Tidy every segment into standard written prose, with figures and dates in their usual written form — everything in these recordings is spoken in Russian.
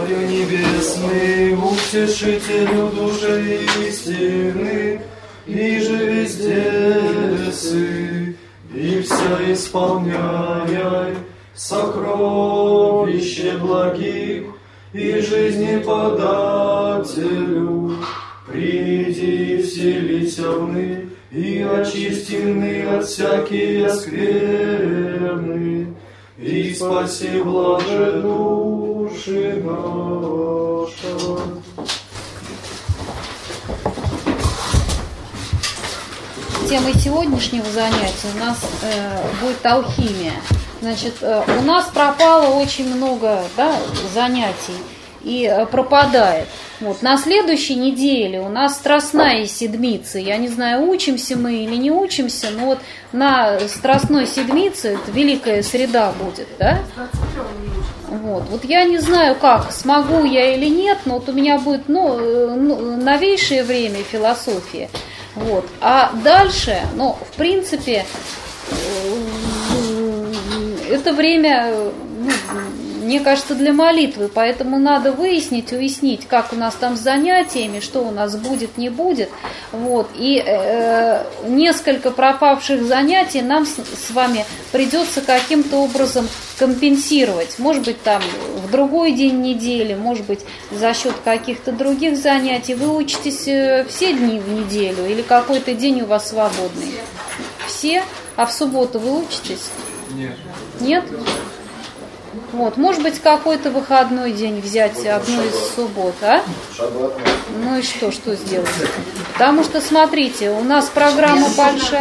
Царю небесный, утешителю души истины, и же везде сы, и вся исполняй сокровище благих, и жизни подателю, приди вселися вны, и очистины от всякие скверны, и спаси блаже души наша. Темой сегодняшнего занятия у нас будет алхимия. Значит, у нас пропало очень много занятий и пропадает. Вот. На следующей неделе у нас Страстная седмица. Я не знаю, учимся мы или не учимся, но вот на Страстной седмице, это Великая Среда будет, да? Вот я не знаю, как, смогу я или нет, но вот у меня будет новейшее время философия. Вот. А дальше, в принципе, это время, мне кажется, для молитвы, поэтому надо уяснить, как у нас там с занятиями, что у нас будет, не будет. Вот. И несколько пропавших занятий нам с вами придется каким-то образом компенсировать. Может быть, там в другой день недели, может быть, за счет каких-то других занятий. Вы учитесь все дни в неделю или какой-то день у вас свободный? Все? А в субботу вы учитесь? Нет. Нет? Вот, может быть, какой-то выходной день взять одну из суббот, а? Ну и что сделать? Потому что, смотрите, у нас программа большая.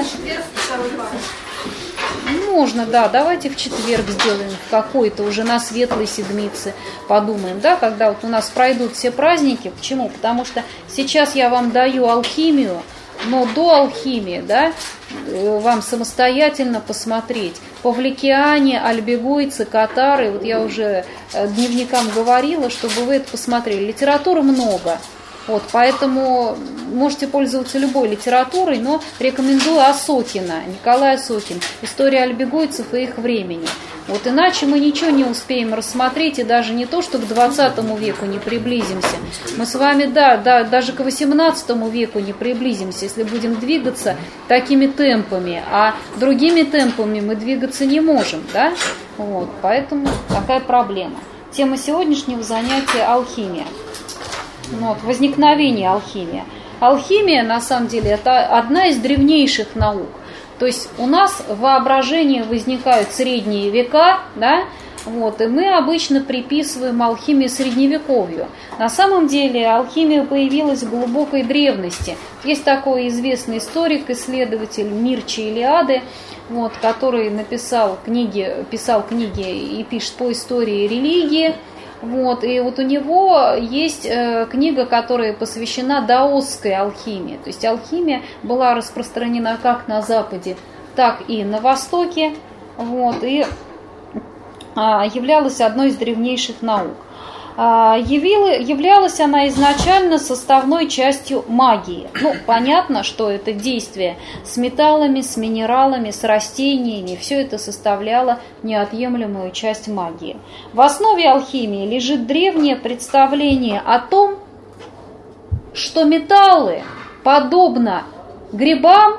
Можно, давайте в четверг сделаем, в какой-то уже на Светлой Седмице подумаем, когда вот у нас пройдут все праздники. Почему? Потому что сейчас я вам даю алхимию, но до алхимии, вам самостоятельно посмотреть. Павликиане, альбегойцы, катары, вот я уже дневникам говорила, чтобы вы это посмотрели. Литературы много. Вот, поэтому можете пользоваться любой литературой, но рекомендую Осокина, Николай Осокин, «История альбегойцев и их времени». Вот иначе мы ничего не успеем рассмотреть, и даже не то, что к 20 веку не приблизимся. Мы с вами, даже к 18 веку не приблизимся, если будем двигаться такими темпами, а другими темпами мы двигаться не можем, Вот, поэтому такая проблема. Тема сегодняшнего занятия – алхимия. Возникновение алхимии. Алхимия, на самом деле, это одна из древнейших наук. То есть у нас в воображении возникают средние века, и мы обычно приписываем алхимию средневековью. На самом деле алхимия появилась в глубокой древности. Есть такой известный историк, исследователь Мирча Илиады, который писал книги и пишет по истории религии. И вот у него есть книга, которая посвящена даосской алхимии. То есть алхимия была распространена как на Западе, так и на Востоке, и являлась одной из древнейших наук. Являлась она изначально составной частью магии. Понятно, что это действие с металлами, с минералами, с растениями, все это составляло неотъемлемую часть магии. В основе алхимии лежит древнее представление о том, что металлы, подобно грибам,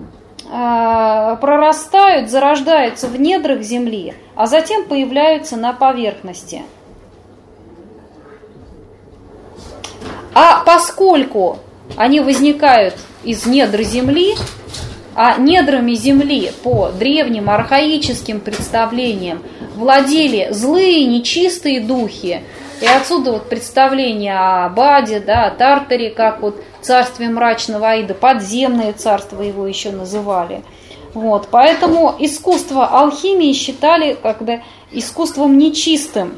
прорастают, зарождаются в недрах земли, а затем появляются на поверхности. А поскольку они возникают из недр земли, а недрами земли по древним архаическим представлениям владели злые, нечистые духи, и отсюда представление о Баде, о Тартаре, как царстве мрачного Аида, подземное царство его еще называли. Поэтому искусство алхимии считали искусством нечистым.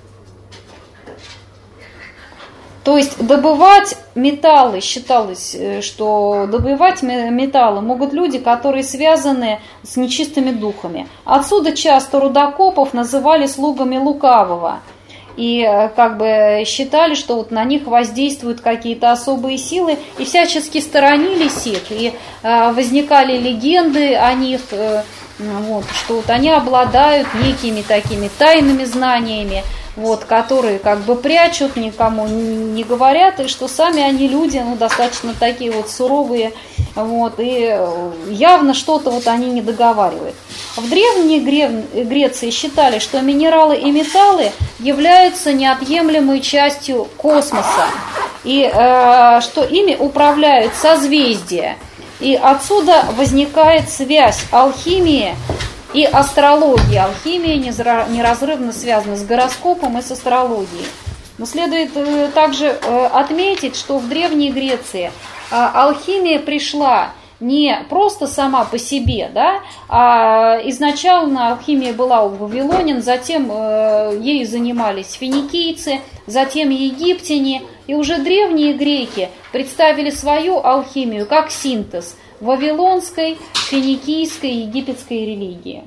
То есть добывать металлы, считалось, что добывать металлы могут люди, которые связаны с нечистыми духами. Отсюда часто рудокопов называли слугами лукавого. И считали, что на них воздействуют какие-то особые силы, и всячески сторонились их. И возникали легенды о них, что они обладают некими такими тайными знаниями. вот, которые как бы прячут, никому не говорят, и что сами они люди, ну, достаточно такие вот суровые, вот, и явно что-то вот они не договаривают. В Древней Греции считали, что минералы и металлы являются неотъемлемой частью космоса, и что ими управляют созвездия. И отсюда возникает связь алхимии и астрологии. Алхимия неразрывно связана с гороскопом и с астрологией. Но следует также отметить, что в Древней Греции алхимия пришла не просто сама по себе, да, а изначально алхимия была у вавилонян, затем ею занимались финикийцы, затем египтяне, и уже древние греки представили свою алхимию как синтез вавилонской, финикийской и египетской религии.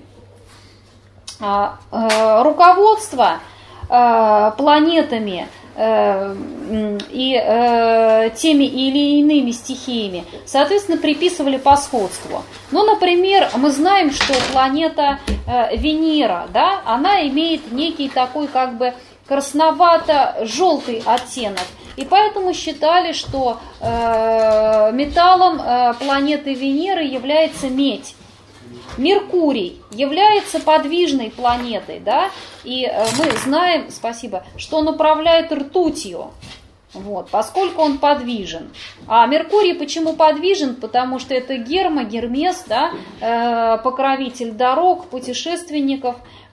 Руководство планетами и теми или иными стихиями, соответственно, приписывали по сходству. Ну, например, мы знаем, что планета Венера, да, она имеет некий такой как бы красновато-желтый оттенок. И поэтому считали, что металлом планеты Венеры является медь. Меркурий является подвижной планетой, да, и мы знаем, спасибо, что он управляет ртутью, вот, поскольку он подвижен. А Меркурий почему подвижен? Потому что это Гермес, да, покровитель дорог, путешественников,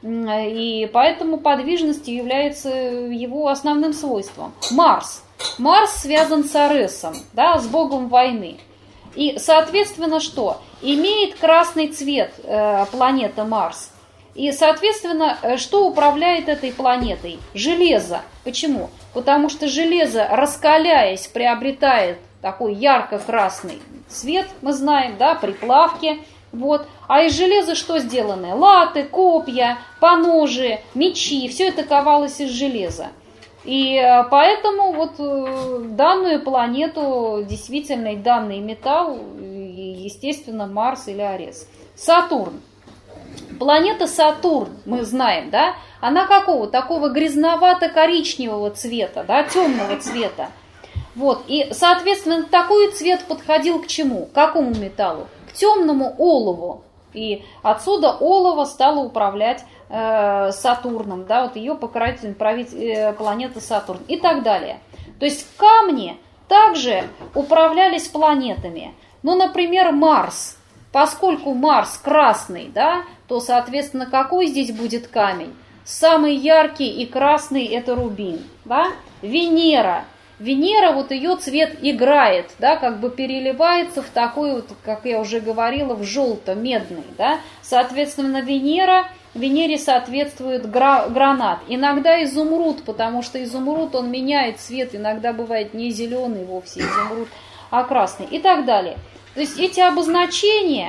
и поэтому подвижность является его основным свойством. Марс связан с Аресом, да, с богом войны. И, соответственно, что? Имеет красный цвет планета Марс. И, соответственно, что управляет этой планетой? Железо. Почему? Потому что железо, раскаляясь, приобретает такой ярко-красный цвет, мы знаем, да, при плавке. Вот. А из железа что сделано? Латы, копья, поножи, мечи. Все это ковалось из железа. И поэтому вот данную планету, действительно, и данный металл, естественно, Марс или Арес. Сатурн. Планета Сатурн, мы знаем, да, она какого? Такого грязновато-коричневого цвета, да, темного цвета. Вот, и, соответственно, такой цвет подходил к чему? К какому металлу? К темному олову. И отсюда олово стало управлять Сатурном, да, вот ее покровитель, планета Сатурн и так далее. То есть камни также управлялись планетами. Ну, например, Марс. Поскольку Марс красный, да, то, соответственно, какой здесь будет камень? Самый яркий и красный – это рубин. Да? Венера, вот ее цвет играет, да, как бы переливается в такой вот, как я уже говорила, в желто-медный. Да? Соответственно, Венере соответствует гранат. Иногда изумруд, потому что изумруд, он меняет цвет, иногда бывает не зеленый вовсе изумруд, а красный и так далее. То есть эти обозначения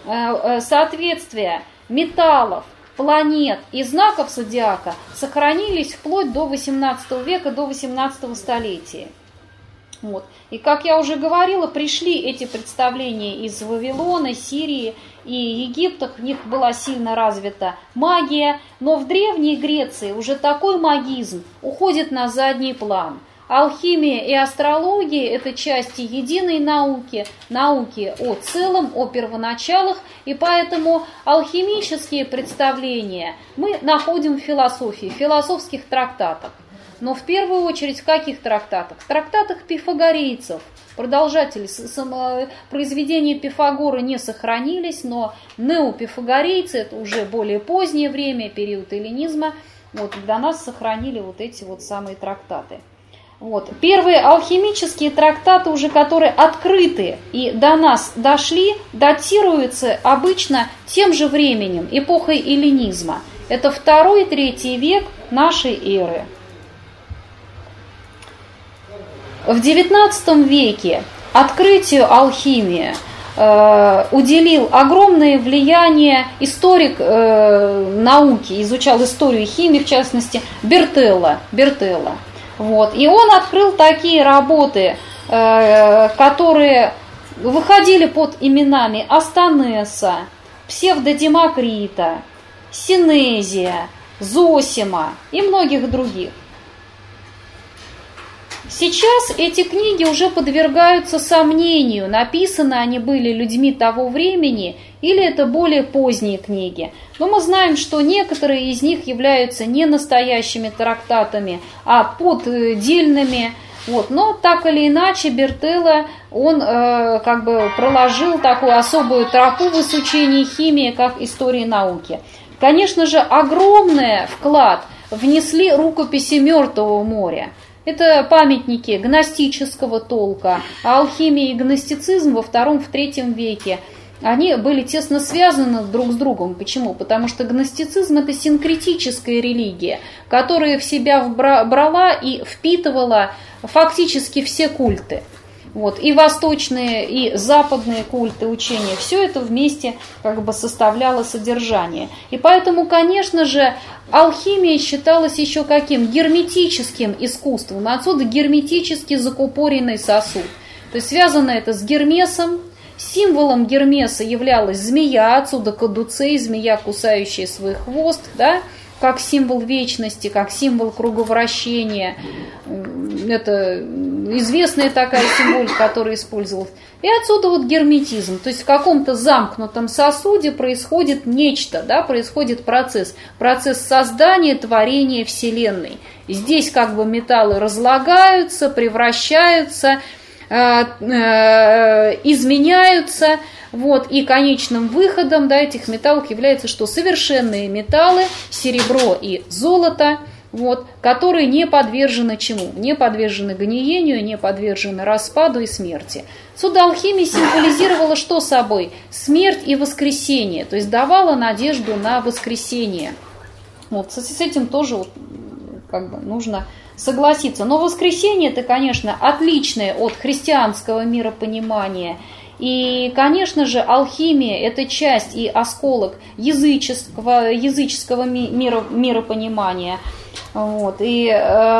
соответствия металлов, планет и знаков зодиака сохранились вплоть до 18 века, до 18 столетия. Вот. И, как я уже говорила, пришли эти представления из Вавилона, Сирии и Египта, в них была сильно развита магия, но в Древней Греции уже такой магизм уходит на задний план. Алхимия и астрология – это части единой науки, науки о целом, о первоначалах, и поэтому алхимические представления мы находим в философии, в философских трактатах. Но в первую очередь в каких трактатах? В трактатах пифагорейцев. Продолжатели произведения Пифагора не сохранились, но неопифагорейцы, это уже более позднее время, период эллинизма, вот, до нас сохранили вот эти вот самые трактаты. Вот. Первые алхимические трактаты, уже которые открыты и до нас дошли, датируются обычно тем же временем, эпохой эллинизма. Это 2-3 век нашей эры. В XIX веке открытию алхимии уделил огромное влияние историк науки, изучал историю химии, в частности, Бертелло. Вот. И он открыл такие работы, которые выходили под именами Астанеса, Псевдодемокрита, Синезия, Зосима и многих других. Сейчас эти книги уже подвергаются сомнению, написаны они были людьми того времени или это более поздние книги. Но мы знаем, что некоторые из них являются не настоящими трактатами, а поддельными. Вот. Но так или иначе Бертелло, он как бы проложил такую особую тропу в изучении химии как истории науки. Конечно же, огромный вклад внесли рукописи Мертвого моря. Это памятники гностического толка, а алхимия и гностицизм во II-III веке, они были тесно связаны друг с другом. Почему? Потому что гностицизм – это синкретическая религия, которая в себя брала и впитывала фактически все культы. Вот. И восточные, и западные культы, учения, все это вместе как бы составляло содержание. И поэтому, конечно же, алхимия считалась еще каким? Герметическим искусством. Отсюда герметически закупоренный сосуд. То есть связано это с Гермесом. Символом Гермеса являлась змея, отсюда кадуцей, змея, кусающая свой хвост, да? Как символ вечности, как символ круговращения. Это известная такая символика, которая использовалась. И отсюда вот герметизм. То есть в каком-то замкнутом сосуде происходит нечто, да, происходит процесс создания, творения Вселенной. Здесь как бы металлы разлагаются, превращаются, изменяются, вот, и конечным выходом, да, этих металлов является, что совершенные металлы, серебро и золото, вот, которые не подвержены чему? Не подвержены гниению, не подвержены распаду и смерти. Сюда алхимия символизировала что собой? Смерть и воскресение, то есть давала надежду на воскресение. Вот, с этим тоже вот, как бы нужно согласиться. Но воскресение это, конечно, отличное от христианского миропонимания. И, конечно же, алхимия – это часть и осколок языческого миропонимания. Вот. И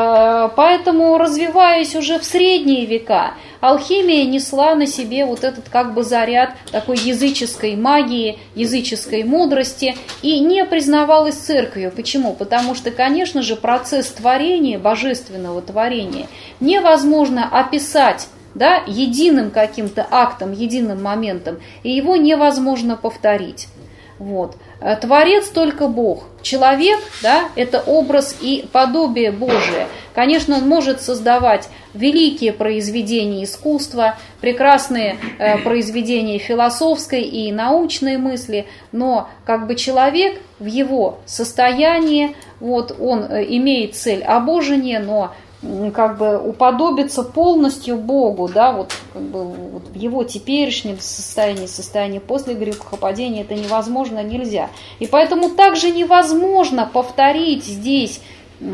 поэтому, развиваясь уже в средние века, алхимия несла на себе вот этот как бы заряд такой языческой магии, языческой мудрости и не признавалась церковью. Почему? Потому что, конечно же, процесс творения, божественного творения невозможно описать, да, единым каким-то актом, единым моментом, и его невозможно повторить. Вот. Творец только Бог. Человек, да, это образ и подобие Божие. Конечно, он может создавать великие произведения искусства, прекрасные произведения философской и научной мысли, но как бы человек в его состоянии, вот, он имеет цель обожения, но как бы уподобиться полностью Богу, да, вот, как бы, вот в его теперешнем состоянии после грехопадения это невозможно, нельзя. И поэтому также невозможно повторить здесь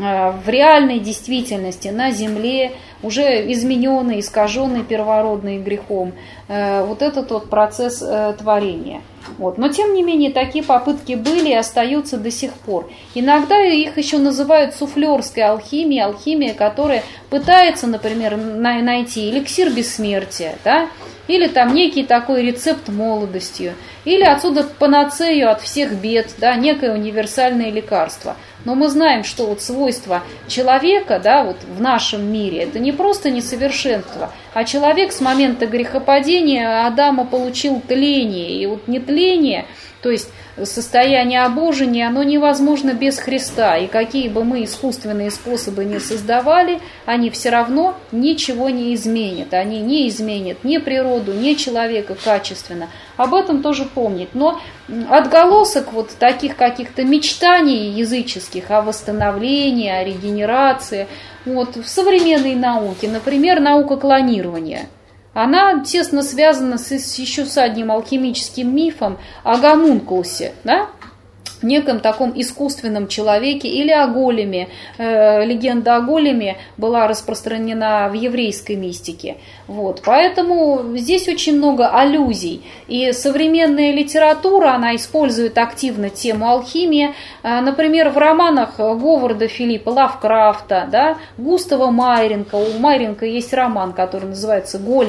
в реальной действительности на земле, уже измененный, искаженный первородный грехом, вот этот вот процесс творения. Вот. Но тем не менее такие попытки были и остаются до сих пор. Иногда их еще называют суфлерской алхимией, алхимия, которая пытается, например, найти эликсир бессмертия, да? Или там некий такой рецепт молодостью, или отсюда панацею от всех бед, да, некое универсальное лекарство. Но мы знаем, что вот свойства человека, да, вот в нашем мире, это не просто несовершенство, а человек с момента грехопадения Адама получил тление. И вот нетление, то есть состояние обожения, оно невозможно без Христа. И какие бы мы искусственные способы ни создавали, они все равно ничего не изменят. Они не изменят ни природу, ни человека качественно. Об этом тоже помнить. Но отголосок вот таких каких-то мечтаний языческих о восстановлении, о регенерации, вот, в современной науке, например, наука клонирования, она тесно связана еще с одним алхимическим мифом о гомункулусе, да? Неком таком искусственном человеке или о големе. Легенда о големе была распространена в еврейской мистике. Вот. Поэтому здесь очень много аллюзий. И современная литература, она использует активно тему алхимии. Например, в романах Говарда Филиппа Лавкрафта, да, Густава Майренко. У Майренко есть роман, который называется «Голем».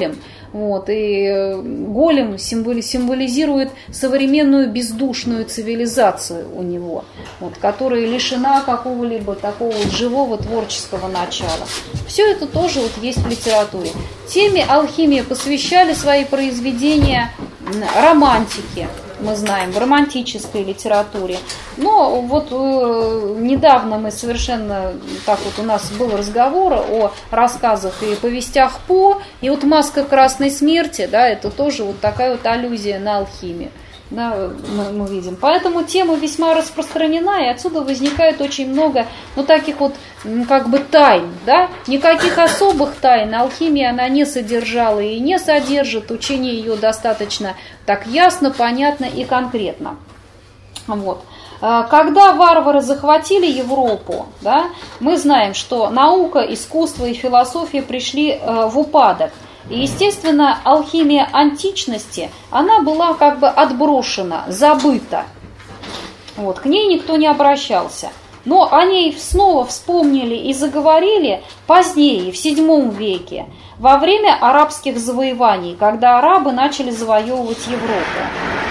Вот, и голем символизирует современную бездушную цивилизацию у него, вот, которая лишена какого-либо такого вот живого творческого начала. Все это тоже вот есть в литературе. Теме алхимии посвящали свои произведения романтике, мы знаем, в романтической литературе. Но вот недавно мы совершенно, так вот у нас был разговор о рассказах и повестях По, и вот «Маска красной смерти», да, это тоже вот такая вот аллюзия на алхимию. Да, мы видим. Поэтому тема весьма распространена, и отсюда возникает очень много, ну, таких вот, как бы, тайн, да, никаких особых тайн алхимия она не содержала и не содержит, учение ее достаточно так ясно, понятно и конкретно. Вот. Когда варвары захватили Европу, да, мы знаем, что наука, искусство и философия пришли в упадок. И, естественно, алхимия античности, она была как бы отброшена, забыта. Вот, к ней никто не обращался. Но о ней снова вспомнили и заговорили позднее, в VII веке, во время арабских завоеваний, когда арабы начали завоевывать Европу.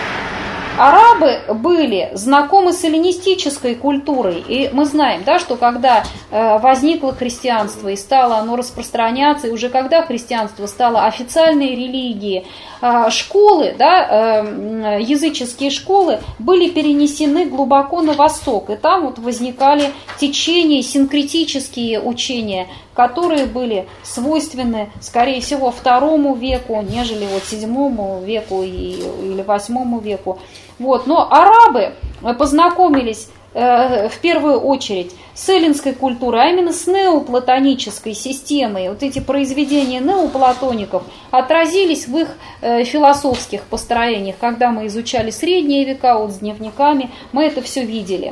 Арабы были знакомы с эллинистической культурой, и мы знаем, да, что когда возникло христианство и стало оно распространяться, и уже когда христианство стало официальной религией, школы, да, языческие школы были перенесены глубоко на восток, и там вот возникали течения, синкретические учения, которые были свойственны, скорее всего, II веку, нежели вот VII веку или VIII веку. Вот. Но арабы познакомились в первую очередь с эллинской культурой, а именно с неоплатонической системой. Вот эти произведения неоплатоников отразились в их философских построениях. Когда мы изучали средние века, вот с дневниками, мы это все видели.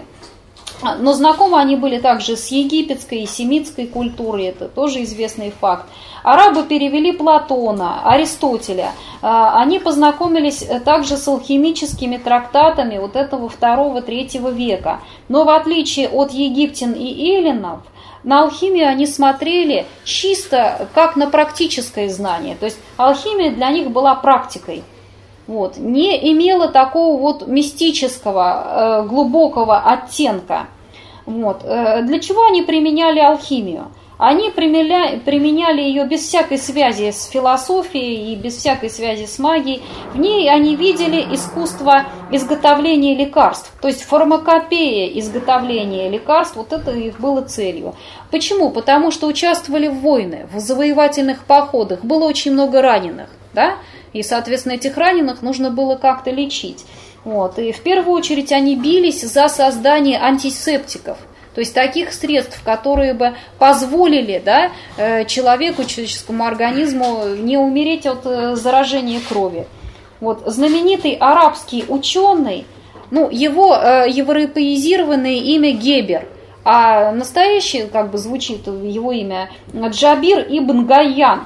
Но знакомы они были также с египетской и семитской культурой, это тоже известный факт. Арабы перевели Платона, Аристотеля. Они познакомились также с алхимическими трактатами вот этого II-III века. Но в отличие от египтян и эллинов, на алхимию они смотрели чисто как на практическое знание. То есть алхимия для них была практикой. Вот, не имела такого вот мистического, глубокого оттенка. Вот. Для чего они применяли алхимию? Они применяли ее без всякой связи с философией и без всякой связи с магией. В ней они видели искусство изготовления лекарств, то есть фармакопея изготовления лекарств, вот это их было целью. Почему? Потому что участвовали в войнах, в завоевательных походах, было очень много раненых, да? И, соответственно, этих раненых нужно было как-то лечить. Вот. И в первую очередь они бились за создание антисептиков, то есть таких средств, которые бы позволили, да, человеку, человеческому организму не умереть от заражения крови. Вот. Знаменитый арабский ученый, ну, его европеизированное имя Гебер, а настоящее как бы звучит его имя Джабир ибн Гайян.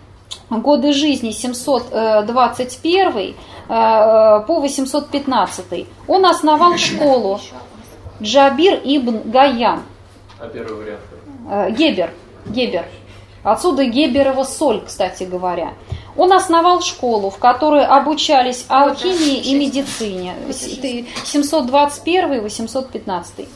Годы жизни 721 по 815. Он основал школу Джабир ибн Гайян. А первый вариант? Гебер. Отсюда Геберова соль, кстати говоря. Он основал школу, в которой обучались алхимии и медицине. 721-815.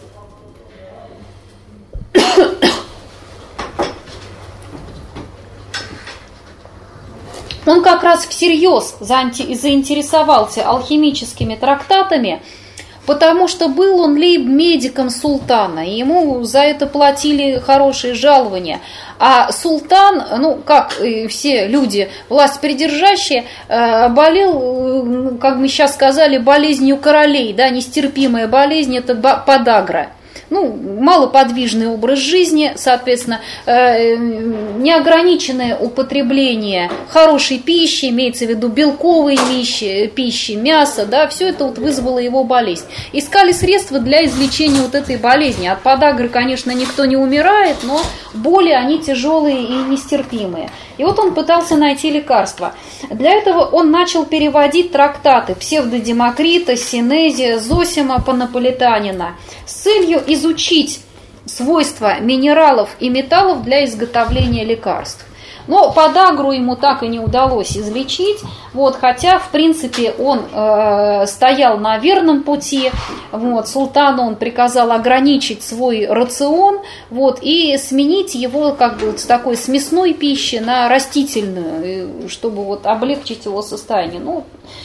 Он как раз всерьез заинтересовался алхимическими трактатами, потому что был он лейб-медиком султана, и ему за это платили хорошие жалования. А султан, ну, как и все люди властьпридержащие, болел, как мы сейчас сказали, болезнью королей, да, нестерпимая болезнь, это подагра. Ну, малоподвижный образ жизни, соответственно, неограниченное употребление хорошей пищи, имеется в виду белковой пищи, мяса, да, все это вот вызвало его болезнь. Искали средства для излечения вот этой болезни. От подагры, конечно, никто не умирает, но боли, они тяжелые и нестерпимые. И вот он пытался найти лекарства. Для этого он начал переводить трактаты Псевдодемокрита, Синезия, Зосима Панаполитанина с целью изучить свойства минералов и металлов для изготовления лекарств. Но подагру ему так и не удалось излечить, вот, хотя, в принципе, он стоял на верном пути. Вот, султану он приказал ограничить свой рацион, вот, и сменить его как бы с такой смесной пищи на растительную, чтобы вот, облегчить его состояние. Ну,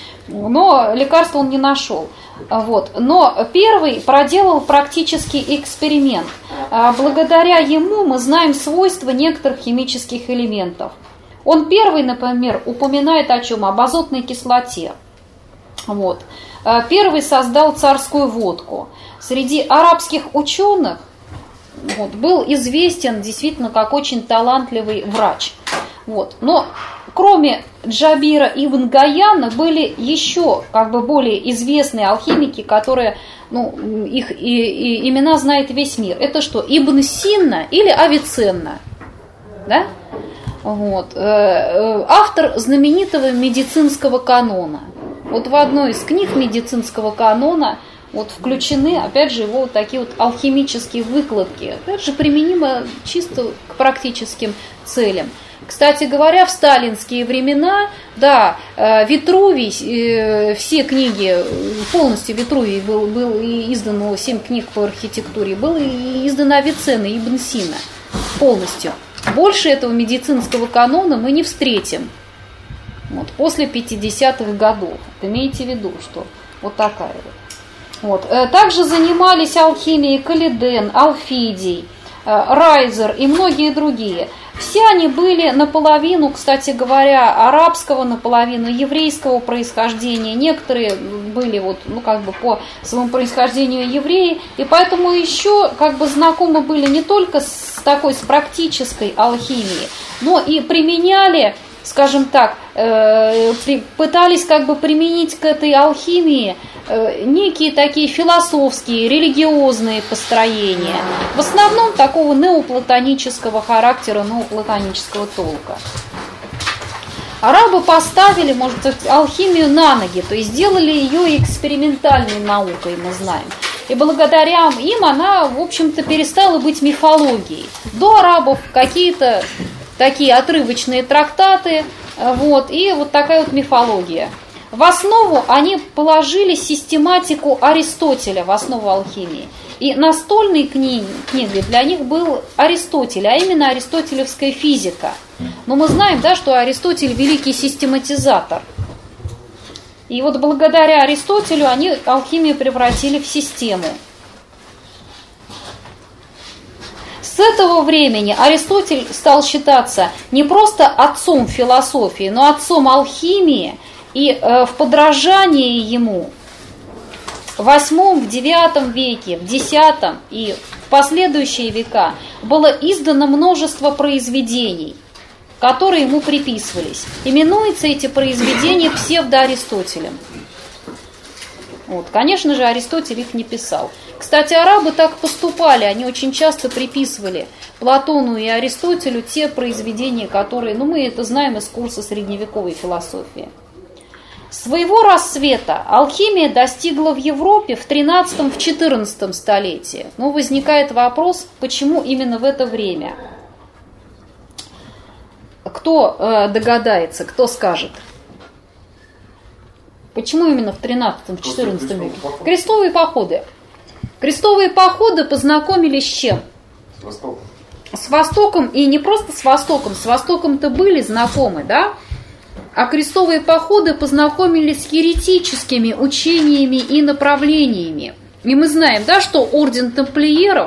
но лекарства он не нашел. Вот. Но первый проделал практический эксперимент. Благодаря ему мы знаем свойства некоторых химических элементов. Он первый, например, упоминает о чем? Об азотной кислоте. Вот. Первый создал царскую водку. Среди арабских ученых вот, был известен действительно как очень талантливый врач. Вот. Но кроме Джабира ибн Гаяна были еще как бы более известные алхимики, которые, ну, их имена знает весь мир. Это что, Ибн Синна или Авиценна? Да? Вот. Автор знаменитого медицинского канона. Вот в одной из книг медицинского канона вот включены, опять же, его вот такие вот алхимические выкладки. Опять же, применимо чисто к практическим целям. Кстати говоря, в сталинские времена, да, Витрувий, все книги, полностью Витрувий был издан, 7 книг по архитектуре, был издан Авиценна и Ибн Сина полностью. Больше этого медицинского канона мы не встретим вот, после 50-х годов. Имейте в виду, что вот такая вот. Вот. Также занимались алхимией Калиден, Алфидий, Райзер и многие другие. Все они были наполовину, кстати говоря, арабского, наполовину еврейского происхождения. Некоторые были вот, ну, как бы по своему происхождению евреи, и поэтому еще как бы знакомы были не только с практической алхимией, но и применяли, скажем так, пытались как бы применить к этой алхимии некие такие философские, религиозные построения. В основном такого неоплатонического характера, неоплатонического толка. Арабы поставили, может быть, алхимию на ноги, то есть сделали ее экспериментальной наукой, мы знаем. И благодаря им она, в общем-то, перестала быть мифологией. До арабов какие-то такие отрывочные трактаты, вот, и вот такая вот мифология. В основу они положили систематику Аристотеля, в основу алхимии. И настольной книгой для них был Аристотель, а именно аристотелевская физика. Но мы знаем, да, что Аристотель великий систематизатор. И вот благодаря Аристотелю они алхимию превратили в систему. С этого времени Аристотель стал считаться не просто отцом философии, но отцом алхимии, и в подражании ему в VIII, в IX веке, в X и в последующие века было издано множество произведений, которые ему приписывались. Именуются эти произведения псевдоаристотелем. Вот. Конечно же, Аристотель их не писал. Кстати, арабы так поступали, они очень часто приписывали Платону и Аристотелю те произведения, которые, ну, мы это знаем из курса средневековой философии. Своего рассвета алхимия достигла в Европе в XIII-XIV столетии. Но возникает вопрос, почему именно в это время? Кто догадается, кто скажет? Почему именно в XIII-XIV веке? Крестовые походы. Крестовые походы познакомились с чем? С Востоком. С Востоком, и не просто с Востоком-то были знакомы, да? А крестовые походы познакомились с еретическими учениями и направлениями. И мы знаем, да, что орден тамплиеров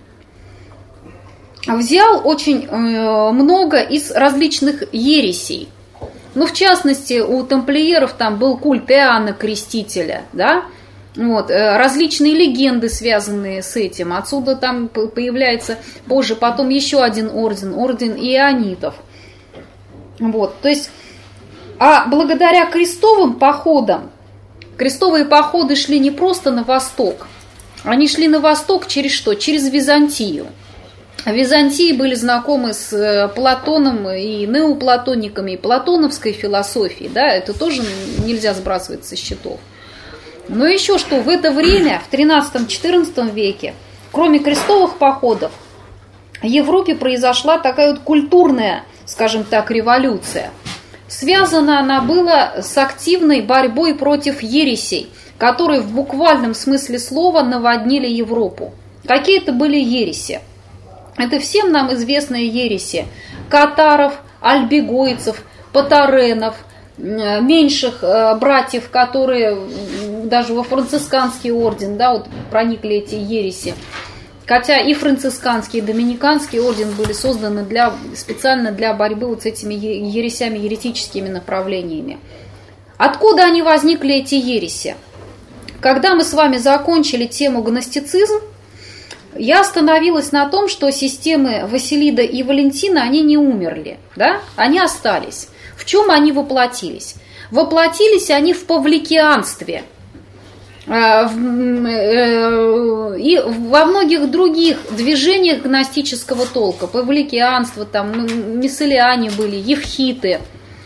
взял очень много из различных ересей. Ну, в частности, у тамплиеров там был культ Иоанна Крестителя, да? Вот, различные легенды, связанные с этим. Отсюда там появляется позже потом еще один орден, орден ионитов. Вот, то есть, а благодаря крестовым походам, крестовые походы шли не просто на восток, они шли на восток через что? Через Византию. В Византии были знакомы с Платоном и неоплатониками, и платоновской философией, да, это тоже нельзя сбрасывать со счетов. Но еще что, в это время, в XIII-XIV веке, кроме крестовых походов, в Европе произошла такая вот культурная скажем так, революция. Связана она была с активной борьбой против ересей, которые в буквальном смысле слова наводнили Европу. Какие это были ереси? Это всем нам известные ереси катаров, альбегойцев, патаренов, меньших братьев, которые даже во францисканский орден, да, вот проникли эти ереси. Хотя и францисканский, и доминиканский орден были созданы специально для борьбы вот с этими ересями, еретическими направлениями. Откуда они возникли, эти ереси? Когда мы с вами закончили тему гностицизм, я остановилась на том, что системы Василида и Валентина, они не умерли, да? Они остались. В чем они воплотились? Воплотились они в павликианстве и во многих других движениях гностического толка. Павликианство, там мисселиане были, евхиты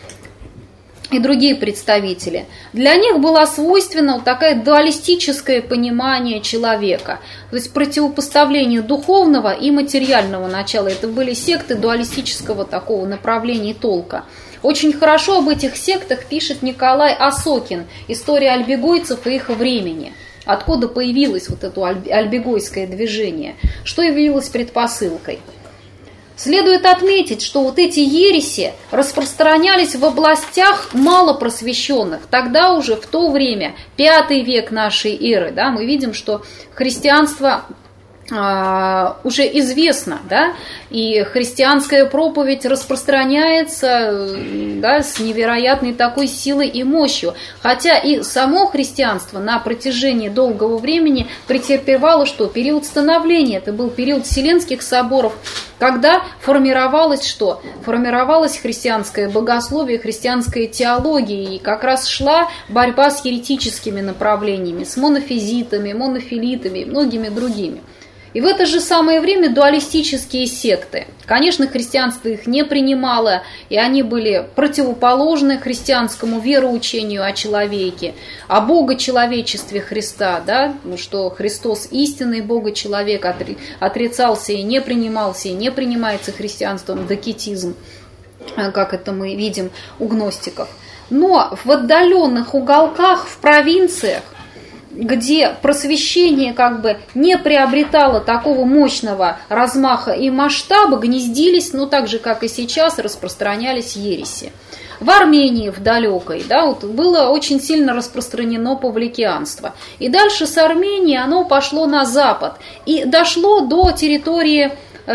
и другие представители. Для них было свойственно вот такое дуалистическое понимание человека, то есть противопоставление духовного и материального начала. Это были секты дуалистического такого направления и толка. Очень хорошо об этих сектах пишет Николай Осокин, «История альбегойцев и их времени». Откуда появилось вот это альбегойское движение, что явилось предпосылкой. Следует отметить, что вот эти ереси распространялись в областях малопросвещенных. Тогда уже в то время, 5 век нашей эры, да, мы видим, что христианство уже известно, да, и христианская проповедь распространяется, да, с невероятной такой силой и мощью. Хотя и само христианство на протяжении долгого времени претерпевало что? Период становления, это был период Вселенских соборов, когда формировалось что? Формировалось христианское богословие, христианская теология, и как раз шла борьба с еретическими направлениями, с монофизитами, монофилитами и многими другими. И в это же самое время дуалистические секты. Конечно, христианство их не принимало, и они были противоположны христианскому вероучению о человеке, о богочеловечестве Христа, да, что Христос истинный богочеловек, отрицался и не принимался, и не принимается христианством докетизм, как это мы видим у гностиков. Но в отдаленных уголках, в провинциях, где просвещение как бы не приобретало такого мощного размаха и масштаба, гнездились, ну так же, как и сейчас, распространялись ереси. В Армении, в далекой, да, вот было очень сильно распространено павликианство. И дальше с Армении оно пошло на запад и дошло до территории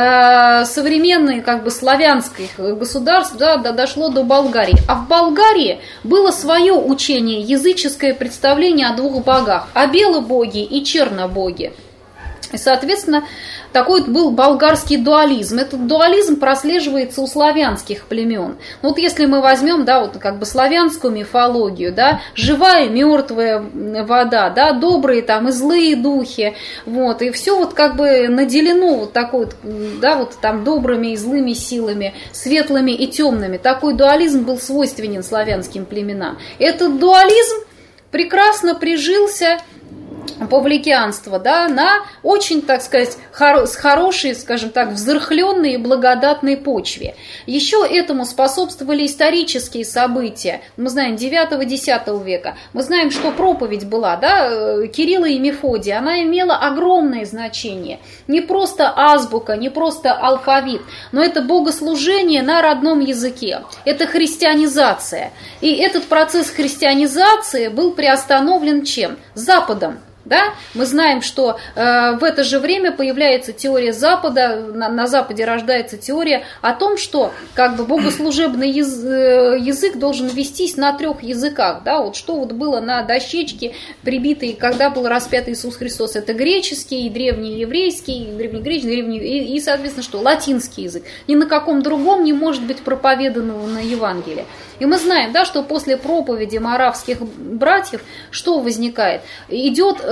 современных как бы славянских государств, да, дошло до Болгарии. А в Болгарии было свое учение, языческое представление о двух богах, о белобоге и чернобоге. И, соответственно, такой был болгарский дуализм. Этот дуализм прослеживается у славянских племен. Ну, вот если мы возьмем, да, вот как бы славянскую мифологию, да, живая, мертвая вода, да, добрые там и злые духи, вот, и все вот как бы наделено вот такой вот, да, вот там добрыми и злыми силами, светлыми и темными. Такой дуализм был свойственен славянским племенам. Этот дуализм прекрасно прижился, павликианство, да, на очень, так сказать, с хорошей, скажем так, взрыхленной и благодатной почве. Еще этому способствовали исторические события. Мы знаем 9-10 века. Мы знаем, что проповедь была, да, Кирилла и Мефодия. Она имела огромное значение. Не просто азбука, не просто алфавит, но это богослужение на родном языке. Это христианизация. И этот процесс христианизации был приостановлен чем? Западом. Да? Мы знаем, что в это же время появляется теория Запада, на Западе рождается теория о том, что как бы богослужебный язык должен вестись на 3 языках. Да? Вот что вот было на дощечке прибитой, когда был распят Иисус Христос. Это греческий, древнееврейский, древнегреческий, и, соответственно, что? Латинский язык. Ни на каком другом не может быть проповеданного на Евангелие. И мы знаем, да, что после проповеди моравских братьев что возникает? Идет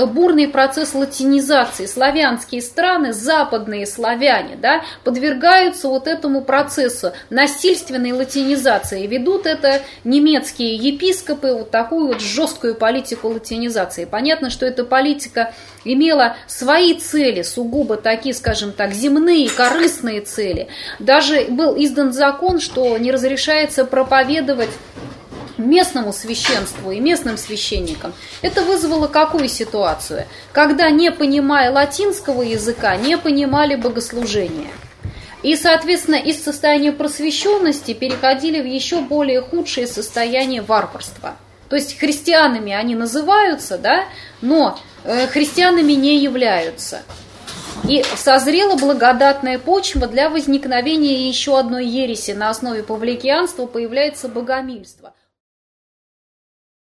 бурный процесс латинизации. Славянские страны, западные славяне, да, подвергаются вот этому процессу насильственной латинизации. Ведут это немецкие епископы, вот такую вот жесткую политику латинизации. Понятно, что эта политика имела свои цели, сугубо такие, скажем так, земные, корыстные цели. Даже был издан закон, что не разрешается проповедовать местному священству и местным священникам. Это вызвало какую ситуацию? Когда, не понимая латинского языка, не понимали богослужения. И, соответственно, из состояния просвещенности переходили в еще более худшее состояние варварства. То есть христианами они называются, да, но христианами не являются. И созрела благодатная почва для возникновения еще одной ереси. На основе павликианства появляется богомильство.